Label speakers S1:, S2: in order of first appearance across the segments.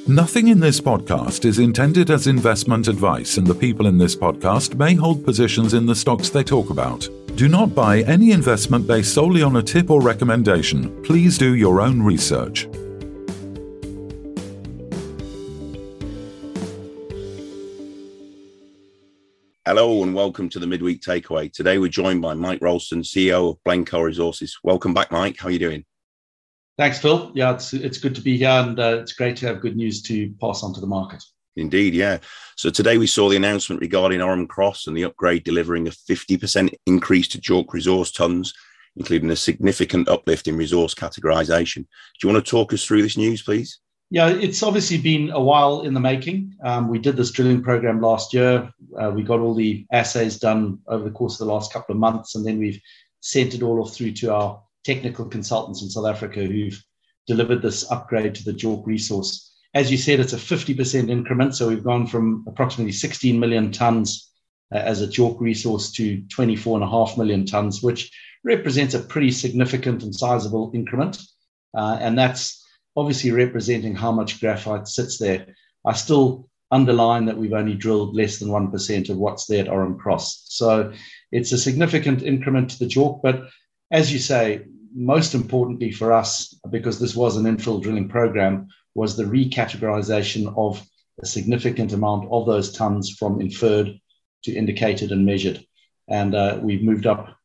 S1: Nothing in this podcast is intended as investment advice, and the people in this podcast may hold positions in the stocks they talk about. Do not buy any investment based solely on a tip or recommendation. Please do your own research.
S2: Hello and welcome to the Midweek Takeaway. Today we're joined by Mike Ralston, CEO of Glencore Resources. Welcome back, Mike. How are you doing?
S3: Thanks, Phil. Yeah, it's good to be here, and it's great to have good news to pass on to the market.
S2: Indeed, yeah. So today we saw the announcement regarding Orem Cross and the upgrade delivering a 50% increase to JORC resource tonnes, including a significant uplift in resource categorisation. Do you want to talk us through this news, please?
S3: Yeah, it's obviously been a while in the making. We did this drilling program last year. We got all the assays done over the course of the last couple of months, and then we've sent it all off through to our technical consultants in South Africa who've delivered this upgrade to the JORC resource. As you said, it's a 50% increment. So we've gone from approximately 16 million tonnes as a JORC resource to 24.5 million tonnes, which represents a pretty significant and sizable increment. And that's obviously representing how much graphite sits there. I still underline that we've only drilled less than 1% of what's there at Orem Cross. So it's a significant increment to the JORC, but as you say, most importantly for us, because this was an infill drilling program, was the recategorization of a significant amount of those tonnes from inferred to indicated and measured. And we've moved up,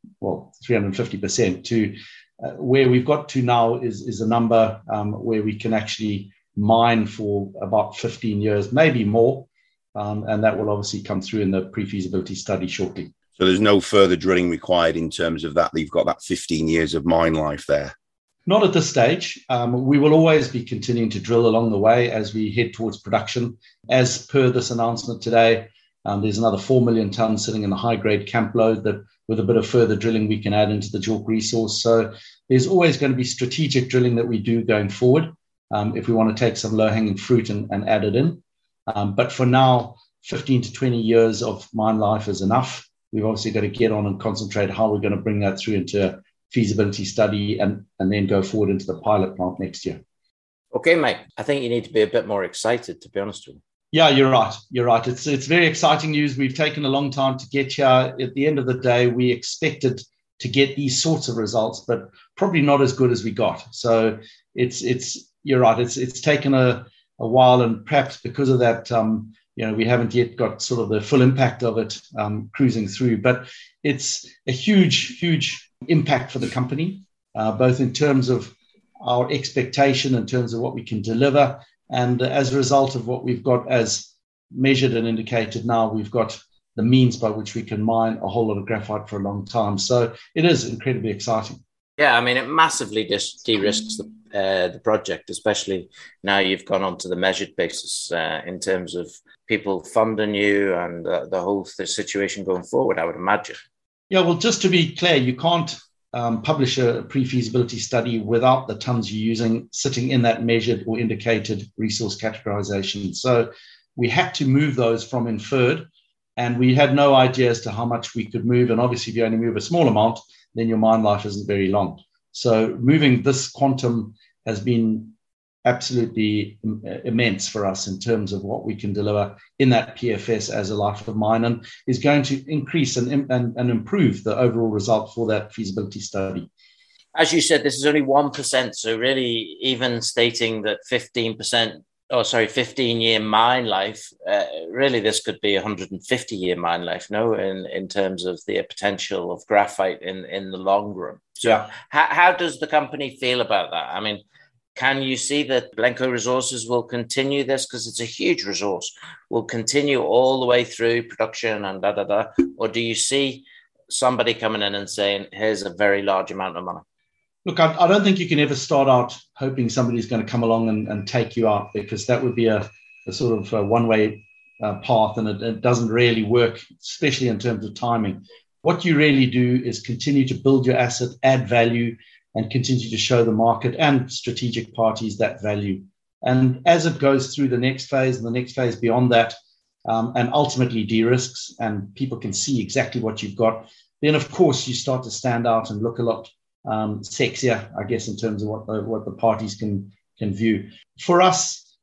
S3: 350% to where we've got to now is a number where we can actually mine for about 15 years, maybe more. And that will obviously come through in the pre-feasibility study shortly.
S2: So there's no further drilling required in terms of that. You've got that 15 years of mine life there.
S3: Not at this stage. We will always be continuing to drill along the way as we head towards production. As per this announcement today, there's another 4 million tonnes sitting in the high-grade camp load that with a bit of further drilling we can add into the JORC resource. So there's always going to be strategic drilling that we do going forward if we want to take some low-hanging fruit and add it in. But for now, 15 to 20 years of mine life is enough. We've obviously got to get on and concentrate how we're going to bring that through into a feasibility study and then go forward into the pilot plant next year.
S4: Okay, Mike, I think you need to be a bit more excited, to be honest with you.
S3: Yeah, you're right. You're right. It's very exciting news. We've taken a long time to get here. At the end of the day, we expected to get these sorts of results, but probably not as good as we got. So you're right. It's taken a while, and perhaps because of that, we haven't yet got sort of the full impact of it cruising through, but it's a huge, huge impact for the company, both in terms of our expectation, in terms of what we can deliver. And as a result of what we've got as measured and indicated now, we've got the means by which we can mine a whole lot of graphite for a long time. So it is incredibly exciting.
S4: Yeah, I mean, it massively de-risks the project, especially now you've gone on to the measured basis in terms of people funding you and the whole situation going forward, I would imagine.
S3: Yeah, well, just to be clear, you can't publish a pre-feasibility study without the tonnes you're using sitting in that measured or indicated resource categorization. So we had to move those from inferred, and we had no idea as to how much we could move. And obviously, if you only move a small amount, then your mine life isn't very long. So moving this quantum has been absolutely immense for us in terms of what we can deliver in that PFS as a life of mine, and is going to increase and improve the overall result for that feasibility study.
S4: As you said, this is only 1%. So really, even stating that 15-year mine life, really this could be 150-year mine life, no, in terms of the potential of graphite in the long run. So yeah. How does the company feel about that? I mean, can you see that Glencore Resources will continue this, because it's a huge resource, will continue all the way through production and or do you see somebody coming in and saying, here's a very large amount of money?
S3: Look, I don't think you can ever start out hoping somebody's going to come along and take you out, because that would be a sort of a one-way path, and it doesn't really work, especially in terms of timing. What you really do is continue to build your asset, add value, and continue to show the market and strategic parties that value. And as it goes through the next phase and the next phase beyond that, and ultimately de-risks, and people can see exactly what you've got, then of course you start to stand out and look a lot sexier, I guess, in terms of what the parties can view. For us,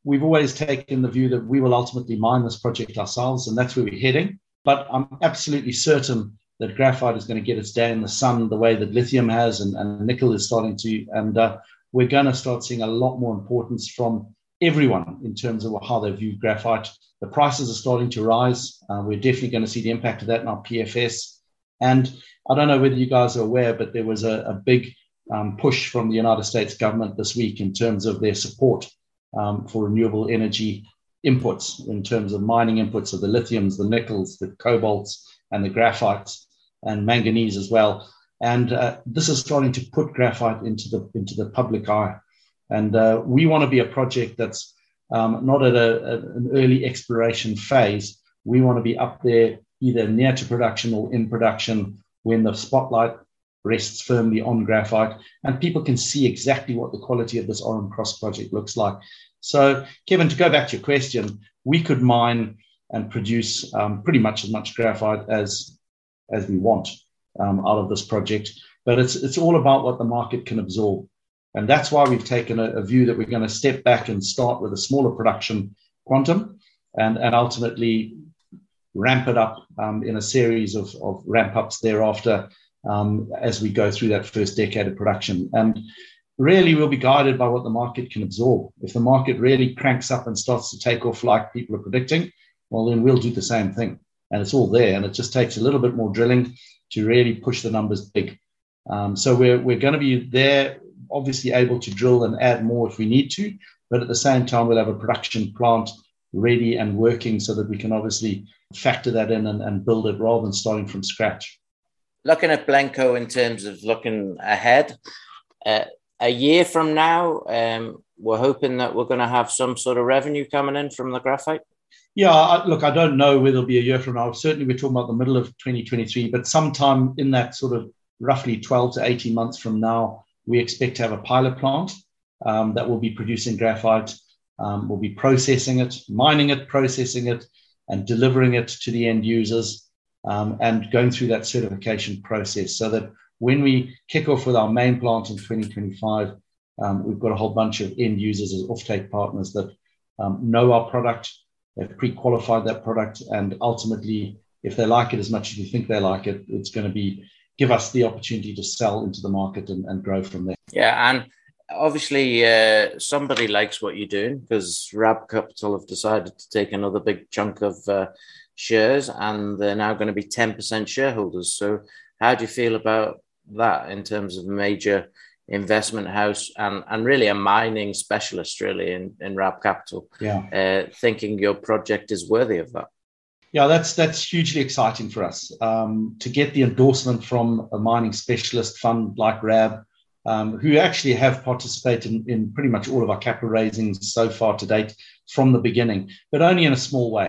S3: we've always taken the view that we will ultimately mine this project ourselves, and that's where we're heading. But I'm absolutely certain that graphite is going to get its day in the sun the way that lithium has, and nickel is starting to. And we're going to start seeing a lot more importance from everyone in terms of how they view graphite. The prices are starting to rise. We're definitely going to see the impact of that in our PFS. And I don't know whether you guys are aware, but there was a big push from the United States government this week in terms of their support for renewable energy inputs, in terms of mining inputs of the lithiums, the nickels, the cobalts, and the graphites, and manganese as well. And this is starting to put graphite into the public eye. And we want to be a project that's not at an early exploration phase. We want to be up there, either near to production or in production, when the spotlight rests firmly on graphite, and people can see exactly what the quality of this Oran Cross project looks like. So, Kevin, to go back to your question, we could mine and produce pretty much as much graphite as we want out of this project. But it's all about what the market can absorb. And that's why we've taken a view that we're going to step back and start with a smaller production quantum and ultimately ramp it up in a series of ramp-ups thereafter as we go through that first decade of production. And really, we'll be guided by what the market can absorb. If the market really cranks up and starts to take off like people are predicting, well, then we'll do the same thing. And it's all there. And it just takes a little bit more drilling to really push the numbers big. So we're going to be there, obviously able to drill and add more if we need to. But at the same time, we'll have a production plant ready and working so that we can obviously factor that in and build it rather than starting from scratch.
S4: Looking at Blenco in terms of looking ahead, a year from now, we're hoping that we're going to have some sort of revenue coming in from the graphite.
S3: Yeah, look, I don't know whether it'll be a year from now. Certainly, we're talking about the middle of 2023, but sometime in that sort of roughly 12 to 18 months from now, we expect to have a pilot plant that will be producing graphite. We'll be processing it, mining it, processing it, and delivering it to the end users, and going through that certification process so that when we kick off with our main plant in 2025, we've got a whole bunch of end users as offtake partners that know our product, they've pre-qualified that product, and ultimately, if they like it as much as we think they like it, it's going to give us the opportunity to sell into the market and grow from there.
S4: Yeah, and obviously somebody likes what you're doing, because RAB Capital have decided to take another big chunk of shares, and they're now going to be 10% shareholders. So how do you feel about that in terms of major investment house and really a mining specialist really in RAB Capital, thinking your project is worthy of that?
S3: Yeah, that's hugely exciting for us to get the endorsement from a mining specialist fund like RAB, who actually have participated in pretty much all of our capital raisings so far to date from the beginning, but only in a small way.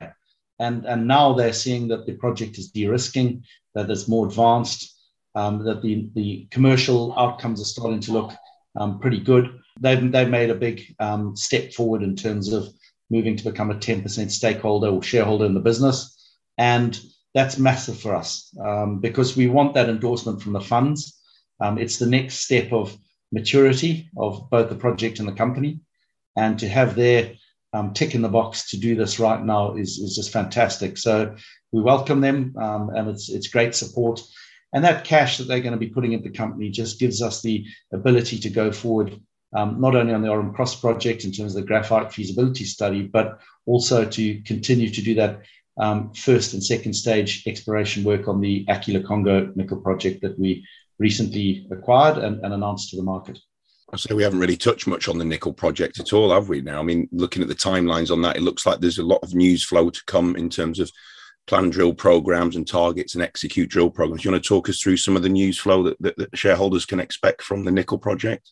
S3: And now they're seeing that the project is de-risking, that it's more advanced, that the commercial outcomes are starting to look pretty good. They've made a big step forward in terms of moving to become a 10% stakeholder or shareholder in the business. And that's massive for us because we want that endorsement from the funds. It's the next step of maturity of both the project and the company. And to have their tick in the box to do this right now is just fantastic. So we welcome them and it's great support. And that cash that they're going to be putting into the company just gives us the ability to go forward, not only on the Oran Cross project in terms of the graphite feasibility study, but also to continue to do that first and second stage exploration work on the Aquila Congo nickel project that we recently acquired and announced to the market.
S2: So we haven't really touched much on the nickel project at all, have we now? I mean, looking at the timelines on that, it looks like there's a lot of news flow to come in terms of planned drill programs and targets and execute drill programs. Do you want to talk us through some of the news flow that shareholders can expect from the nickel project?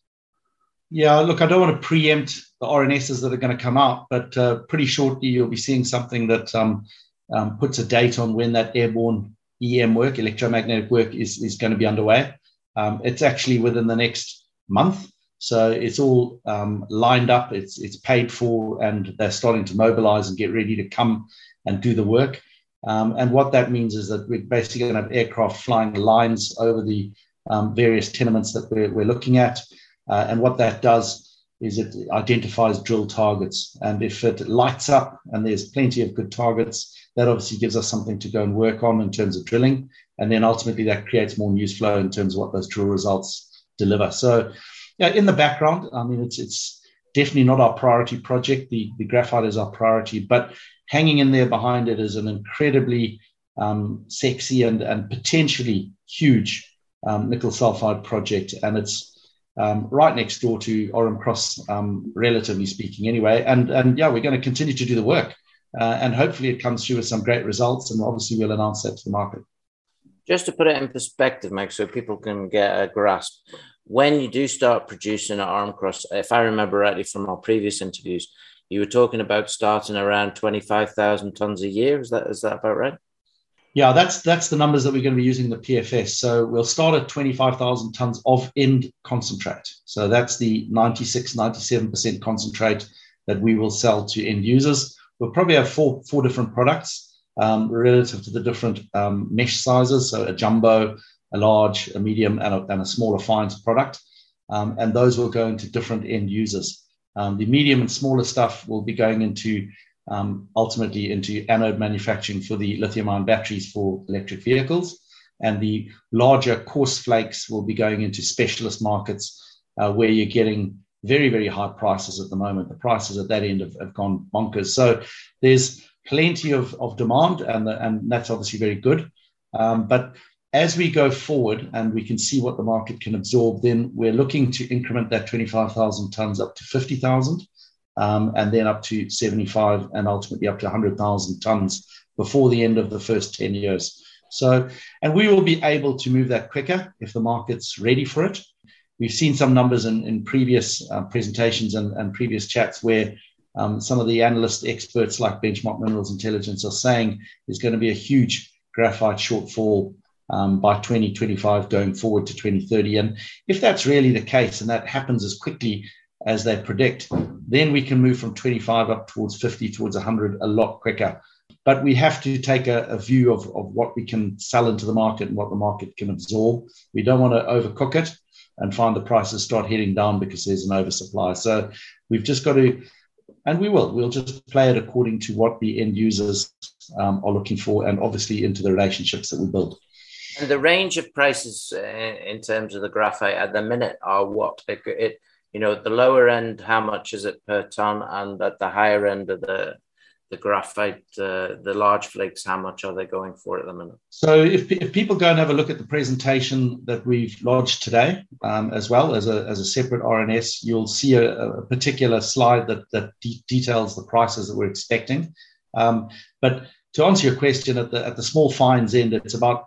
S3: Yeah, look, I don't want to preempt the RNSs that are going to come out, but pretty shortly you'll be seeing something that puts a date on when that airborne EM work, electromagnetic work, is going to be underway. It's actually within the next month. So it's all lined up, it's paid for, and they're starting to mobilize and get ready to come and do the work. And what that means is that we're basically going to have aircraft flying lines over the various tenements that we're looking at. And what that does is it identifies drill targets. And if it lights up and there's plenty of good targets, that obviously gives us something to go and work on in terms of drilling. And then ultimately that creates more news flow in terms of what those drill results deliver. So in the background, I mean, it's definitely not our priority project. The graphite is our priority, but hanging in there behind it is an incredibly sexy and potentially huge nickel sulfide project. And it's right next door to Oram Cross, relatively speaking anyway. And we're going to continue to do the work. And hopefully it comes through with some great results. And obviously we'll announce that to the market.
S4: Just to put it in perspective, Mike, so people can get a grasp, when you do start producing at Oram Cross, if I remember rightly from our previous interviews, you were talking about starting around 25,000 tons a year. Is that about right?
S3: Yeah, that's the numbers that we're going to be using in the PFS. So we'll start at 25,000 tons of end concentrate. So that's the 96, 97% concentrate that we will sell to end users. We'll probably have four different products relative to the different mesh sizes. So a jumbo, a large, a medium, and a smaller fines product. And those will go into different end users. The medium and smaller stuff will be going into ultimately into anode manufacturing for the lithium-ion batteries for electric vehicles. And the larger coarse flakes will be going into specialist markets where you're getting very, very high prices at the moment. The prices at that end have gone bonkers. So there's plenty of demand, and that's obviously very good. But as we go forward and we can see what the market can absorb, then we're looking to increment that 25,000 tons up to 50,000. And then up to 75 and ultimately up to 100,000 tons before the end of the first 10 years. So, and we will be able to move that quicker if the market's ready for it. We've seen some numbers in previous presentations and previous chats where some of the analyst experts like Benchmark Minerals Intelligence are saying there's going to be a huge graphite shortfall by 2025 going forward to 2030. And if that's really the case and that happens as quickly as they predict, then we can move from 25 up towards 50, towards 100 a lot quicker. But we have to take a view of what we can sell into the market and what the market can absorb. We don't want to overcook it and find the prices start heading down because there's an oversupply. So we've just got to, and we'll just play it according to what the end users are looking for, and obviously into the relationships that we build.
S4: And the range of prices in terms of the graphite at the minute are what? You know, at the lower end, how much is it per ton? And at the higher end of the graphite, the large flakes, how much are they going for at the minute? So
S3: if people go and have a look at the presentation that we've lodged today, as well as a separate RNS, you'll see a particular slide that details the prices that we're expecting. But to answer your question, at the small fines end, it's about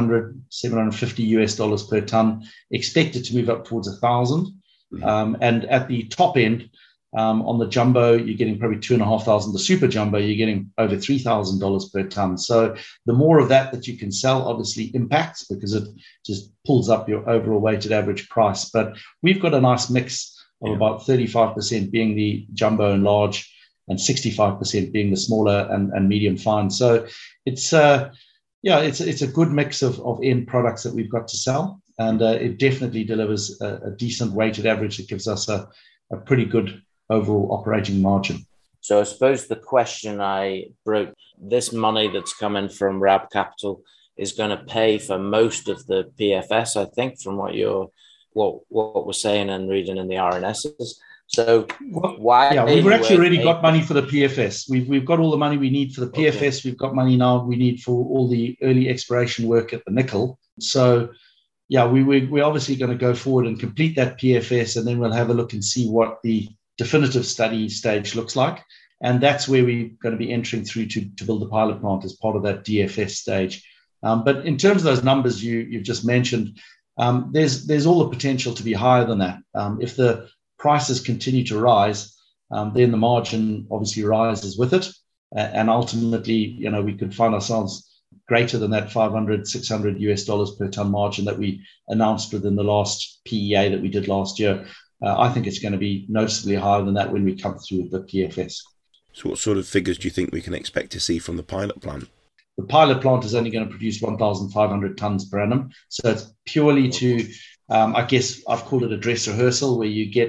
S3: $750 per ton, expected to move up towards 1,000. And at the top end, on the jumbo, you're getting probably $2,500. The super jumbo, you're getting over $3,000 per ton. So the more of that you can sell, obviously impacts, because it just pulls up your overall weighted average price. But we've got a nice mix of about 35% being the jumbo and large, and 65% being the smaller and medium fine. So it's a good mix of end products that we've got to sell. And it definitely delivers a decent weighted average that gives us a pretty good overall operating margin.
S4: So I suppose the question I broke, this money that's coming from RAB Capital is going to pay for most of the PFS, I think, from what we're saying and reading in the RNSs. So why?
S3: Yeah, we've actually already got money for the PFS. We've got all the money we need for the PFS. Okay. We've got money now we need for all the early exploration work at the nickel. So yeah, we're obviously going to go forward and complete that PFS, and then we'll have a look and see what the definitive study stage looks like. And that's where we're going to be entering through to build the pilot plant as part of that DFS stage. But in terms of those numbers you've just mentioned, there's all the potential to be higher than that. If the prices continue to rise, then the margin obviously rises with it. And ultimately, we could find ourselves greater than that $500, $600 per ton margin that we announced within the last PEA that we did last year. I think it's going to be noticeably higher than that when we come through with the PFS.
S2: So what sort of figures do you think we can expect to see from the pilot plant?
S3: The pilot plant is only going to produce 1,500 tons per annum. So it's purely to, I guess I've called it a dress rehearsal, where you get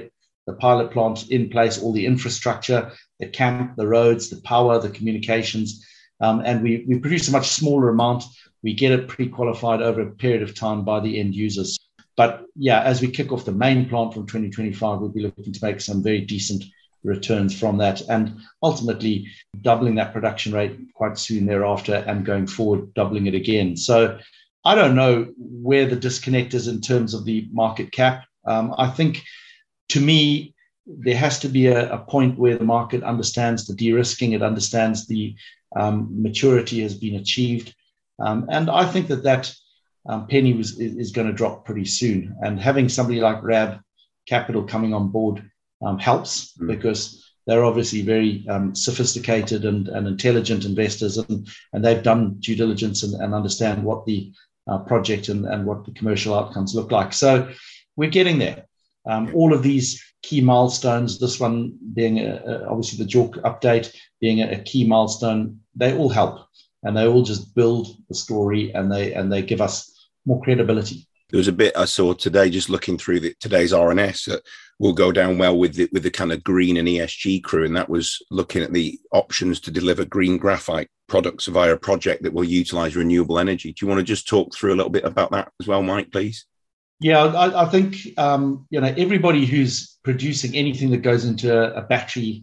S3: the pilot plant in place, all the infrastructure, the camp, the roads, the power, the communications, and we produce a much smaller amount. We get it pre-qualified over a period of time by the end users. But yeah, as we kick off the main plant from 2025, we'll be looking to make some very decent returns from that, and ultimately doubling that production rate quite soon thereafter, and going forward, doubling it again. So I don't know where the disconnect is in terms of the market cap. I think, to me, there has to be a point where the market understands the de-risking, it understands the maturity has been achieved. And I think that penny is going to drop pretty soon. And having somebody like RAB Capital coming on board helps, because they're obviously very sophisticated and intelligent investors, and they've done due diligence and understand what the project and what the commercial outcomes look like. So we're getting there. All of these key milestones, this one being obviously the JORC update being a key milestone, they all help, and they all just build the story, and they give us more credibility.
S2: There was a bit I saw today, just looking through today's RNS, that will go down well with the kind of green and ESG crew, and that was looking at the options to deliver green graphite products via a project that will utilise renewable energy. Do you want to just talk through a little bit about that as well, Mike, please?
S3: Yeah, I think everybody who's producing anything that goes into a battery,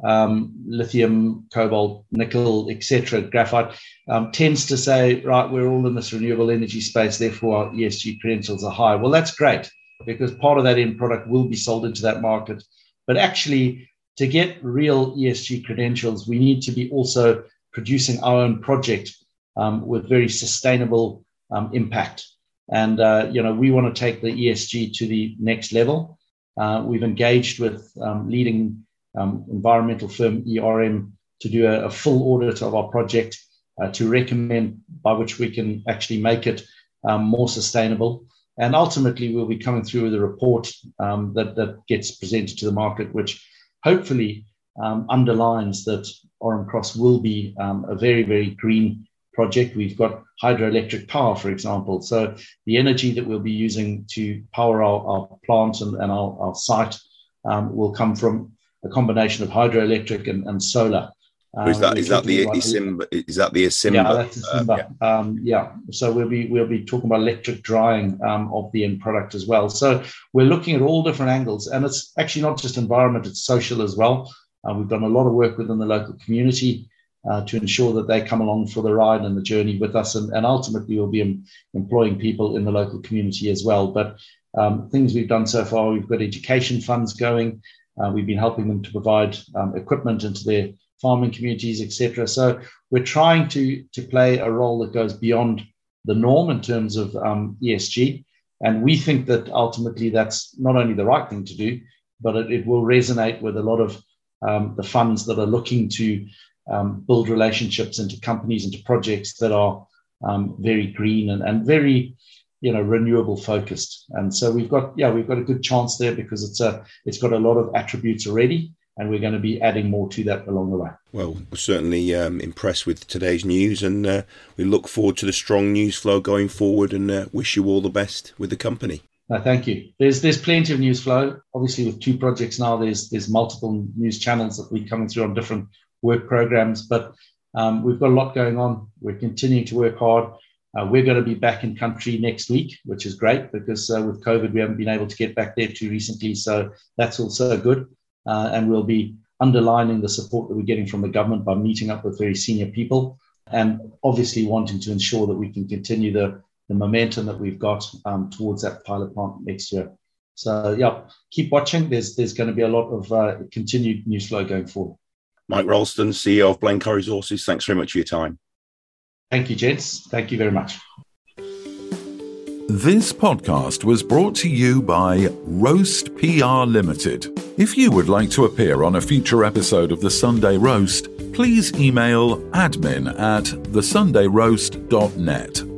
S3: lithium, cobalt, nickel, etc., graphite, tends to say, right, we're all in this renewable energy space, therefore our ESG credentials are high. Well, that's great, because part of that end product will be sold into that market. But actually, to get real ESG credentials, we need to be also producing our own project with very sustainable impact. And, we want to take the ESG to the next level. We've engaged with leading environmental firm ERM to do a full audit of our project to recommend by which we can actually make it more sustainable. And ultimately, we'll be coming through with a report that gets presented to the market, which hopefully underlines that Oram Cross will be a very, very green project. We've got hydroelectric power, for example. So the energy that we'll be using to power our plant and our site will come from a combination of hydroelectric and solar.
S2: Is that the Isimba? Is that the Isimba?
S3: Yeah, that's Isimba. Yeah. So we'll be talking about electric drying of the end product as well. So we're looking at all different angles, and it's actually not just environment; it's social as well. We've done a lot of work within the local community to ensure that they come along for the ride and the journey with us, and ultimately we'll be employing people in the local community as well. But things we've done so far, we've got education funds going. We've been helping them to provide equipment into their farming communities, etc. So we're trying to play a role that goes beyond the norm in terms of ESG. And we think that ultimately that's not only the right thing to do, but it will resonate with a lot of the funds that are looking to build relationships into companies, into projects that are very green and very renewable focused. And so we've got a good chance there, because it's got a lot of attributes already, and we're going to be adding more to that along the way.
S2: Well, we're certainly impressed with today's news, and we look forward to the strong news flow going forward, and wish you all the best with the company.
S3: No, thank you. There's plenty of news flow. Obviously, with 2 projects now, there's multiple news channels that we're coming through on different work programs, but we've got a lot going on. We're continuing to work hard. We're going to be back in country next week, which is great, because with COVID, we haven't been able to get back there too recently. So that's also good. And we'll be underlining the support that we're getting from the government by meeting up with very senior people, and obviously wanting to ensure that we can continue the momentum that we've got towards that pilot plant next year. So, yeah, keep watching. There's going to be a lot of continued news flow going forward.
S2: Mike Ralston, CEO of Glencore Resources, thanks very much for your time.
S3: Thank you, gents. Thank you very much.
S1: This podcast was brought to you by Roast PR Limited. If you would like to appear on a future episode of The Sunday Roast, please email admin@thesundayroast.net.